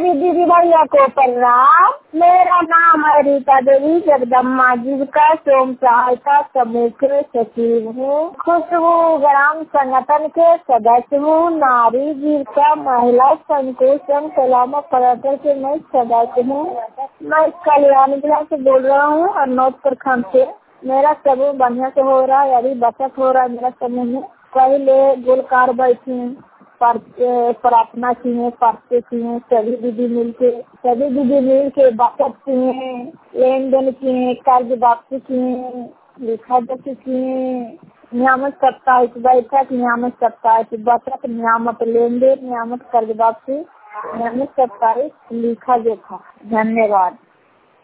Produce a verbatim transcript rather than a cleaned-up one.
सभी दीदी भैया को प्रणाम। मेरा नाम है रीता देवी, जगदम्बा जीविका स्वयं सहायता समूह के सचिव हूँ। खुशबू ग्राम संगठन के सदस्य हूँ। नारी जीविका महिला संकुल सलामा पर्यटन के मैं सदस्य हूँ। मैं कल्याण जिला से बोल रहा हूँ और नौत प्रखंड से। मेरा समूह बढ़िया से हो रहा है, अभी बचत हो रहा है मेरा समूह में। पहले गोलकार बैठे प्रार्थना किए, पर्चे किए, सभी दीदी मिलके सभी दीदी मिल के बचत किए, लेन देन किए, कर्ज वापसी किए, लिखा जैसे किए, नियामक सप्ताहिक बैठक, नियामक सप्ताहिक बचत, नियामक लेन देन, नियामक कर्ज वापसी, नियामक सप्ताहिक लिखा जोखा। धन्यवाद।